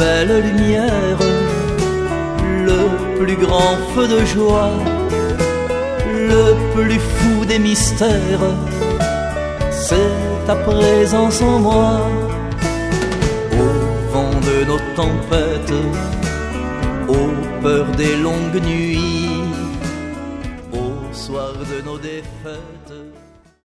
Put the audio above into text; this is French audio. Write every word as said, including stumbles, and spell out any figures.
belle lumière, le plus grand feu de joie, le plus fou des mystères, c'est ta présence en moi. Au vent de nos tempêtes, aux peurs des longues nuits, au soir de nos défaites.